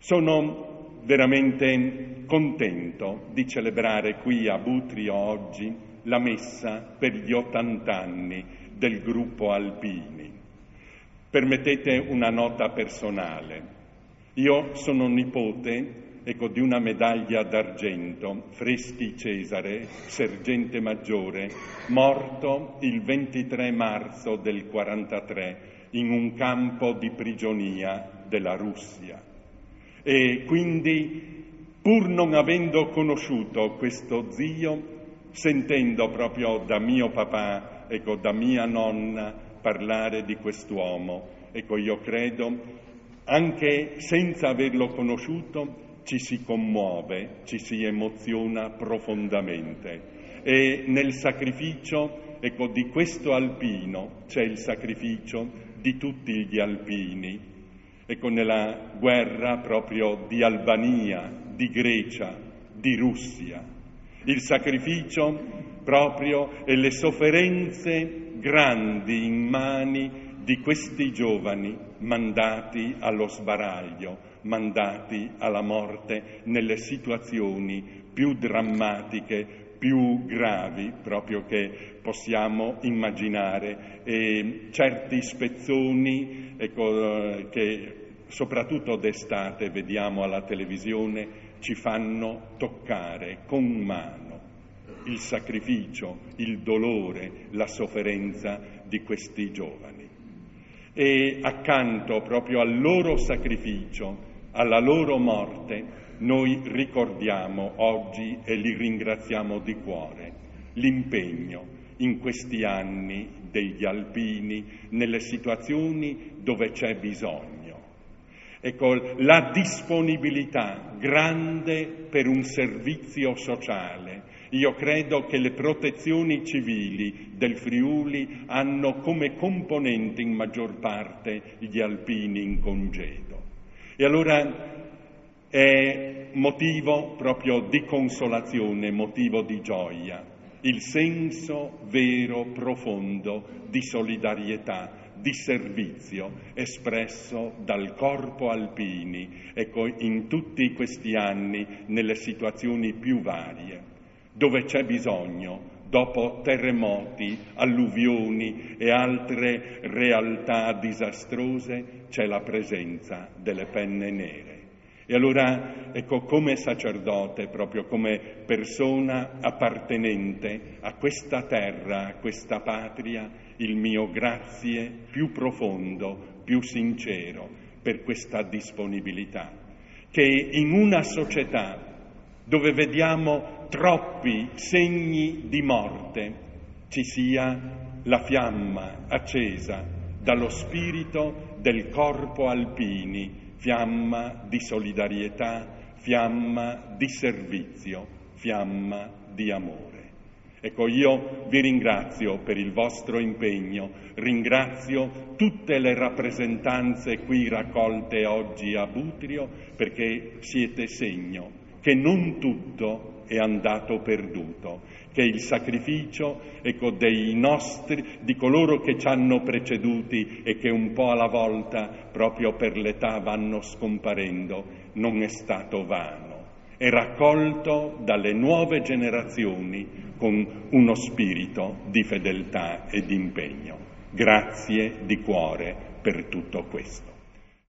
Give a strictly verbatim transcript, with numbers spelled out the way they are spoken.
Sono veramente contento di celebrare qui a Butrio oggi la messa per gli ottant'anni del gruppo Alpini. Permettete una nota personale. Io sono nipote ecco, di una medaglia d'argento, Freschi Cesare, sergente maggiore, morto il ventitré marzo del quarantatré in un campo di prigionia della Russia. E quindi, pur non avendo conosciuto questo zio, sentendo proprio da mio papà, ecco, da mia nonna, parlare di quest'uomo, ecco, io credo, anche senza averlo conosciuto, ci si commuove, ci si emoziona profondamente. E nel sacrificio, ecco, di questo alpino c'è il sacrificio di tutti gli alpini. Ecco, nella guerra proprio di Albania, di Grecia, di Russia. Il sacrificio proprio e le sofferenze grandi, immani, di questi giovani mandati allo sbaraglio, mandati alla morte nelle situazioni più drammatiche, più gravi proprio che possiamo immaginare, e certi spezzoni ecco, che soprattutto d'estate vediamo alla televisione ci fanno toccare con mano il sacrificio, il dolore, la sofferenza di questi giovani. E accanto proprio al loro sacrificio, alla loro morte, noi ricordiamo oggi e li ringraziamo di cuore l'impegno in questi anni degli alpini nelle situazioni dove c'è bisogno. Ecco, la disponibilità grande per un servizio sociale. Io credo che le protezioni civili del Friuli hanno come componente in maggior parte gli alpini in congedo. E allora è motivo proprio di consolazione, motivo di gioia, il senso vero, profondo di solidarietà, di servizio espresso dal Corpo Alpini, ecco, in tutti questi anni nelle situazioni più varie, dove c'è bisogno, dopo terremoti, alluvioni e altre realtà disastrose, c'è la presenza delle penne nere. E allora, ecco, come sacerdote, proprio come persona appartenente a questa terra, a questa patria, il mio grazie più profondo, più sincero per questa disponibilità, che in una società dove vediamo troppi segni di morte, ci sia la fiamma accesa dallo spirito del Corpo Alpini, fiamma di solidarietà, fiamma di servizio, fiamma di amore. Ecco, io vi ringrazio per il vostro impegno, ringrazio tutte le rappresentanze qui raccolte oggi a Butrio, perché siete segno che non tutto è andato perduto, che il sacrificio ecco, dei nostri, di coloro che ci hanno preceduti e che un po' alla volta, proprio per l'età, vanno scomparendo, non è stato vano. È raccolto dalle nuove generazioni con uno spirito di fedeltà e di impegno. Grazie di cuore per tutto questo.